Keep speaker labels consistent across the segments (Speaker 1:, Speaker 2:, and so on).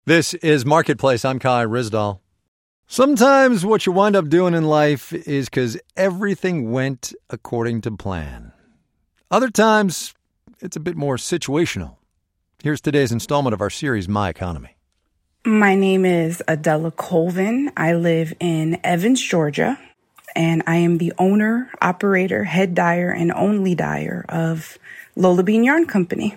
Speaker 1: This is Marketplace. I'm Kai Ryssdal. Sometimes what you wind up doing in life is because everything went according to plan. Other times, it's a bit more situational. Here's today's installment of our series, My Economy.
Speaker 2: My name is Adela Colvin. I live in Evans, Georgia, and I am the owner, operator, head dyer, and only dyer of Lola Bean Yarn Company.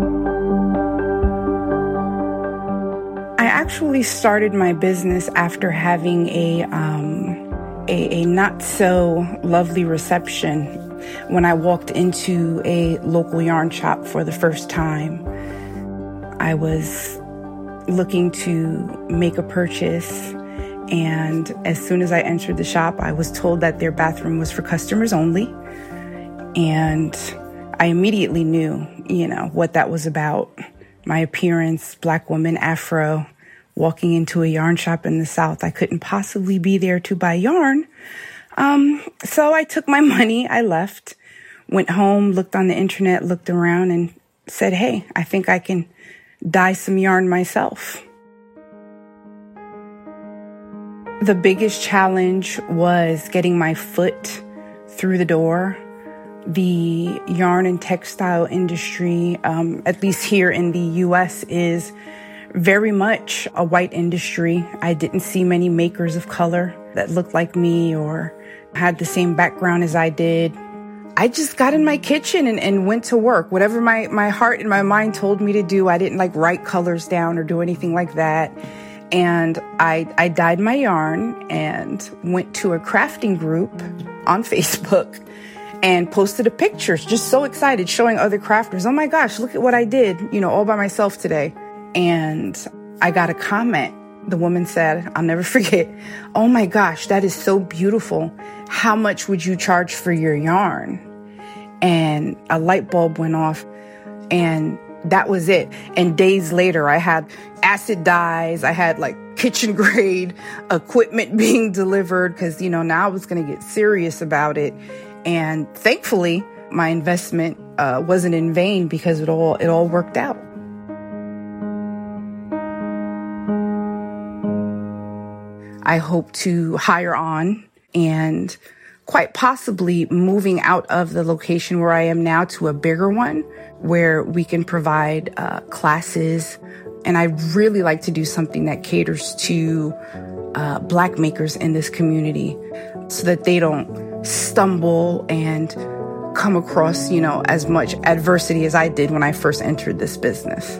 Speaker 2: I actually started my business after having a not so lovely reception when I walked into a local yarn shop for the first time. I was looking to make a purchase, and as soon as I entered the shop, I was told that their bathroom was for customers only. And I immediately knew, what that was about. My appearance, Black woman, Afro, walking into a yarn shop in the South. I couldn't possibly be there to buy yarn. So I took my money, I left, went home, looked on the internet, looked around, and said, hey, I think I can dye some yarn myself. The biggest challenge was getting my foot through the door. The yarn and textile industry, at least here in the U.S., is very much a white industry. I didn't see many makers of color that looked like me or had the same background as I did. I just got in my kitchen and went to work. Whatever my heart and my mind told me to do, I didn't write colors down or do anything like that. And I dyed my yarn and went to a crafting group on Facebook and posted a picture, just so excited, showing other crafters, oh my gosh, look at what I did, all by myself today. And I got a comment. The woman said, I'll never forget, oh my gosh, that is so beautiful. How much would you charge for your yarn? And a light bulb went off, and that was it. And days later, I had acid dyes. I had kitchen grade equipment being delivered because, now I was going to get serious about it. And thankfully, my investment wasn't in vain because it all worked out. I hope to hire on and quite possibly moving out of the location where I am now to a bigger one where we can provide classes. And I really like to do something that caters to Black makers in this community so that they don't stumble and come across, as much adversity as I did when I first entered this business.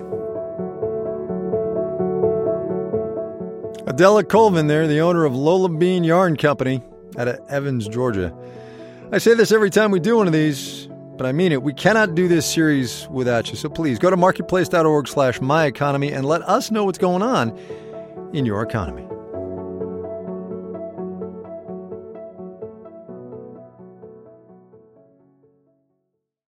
Speaker 1: Adela Colvin there, the owner of Lola Bean Yarn Company out of Evans, Georgia. I say this every time we do one of these, but I mean it. We cannot do this series without you. So please go to marketplace.org/myeconomy and let us know what's going on in your economy.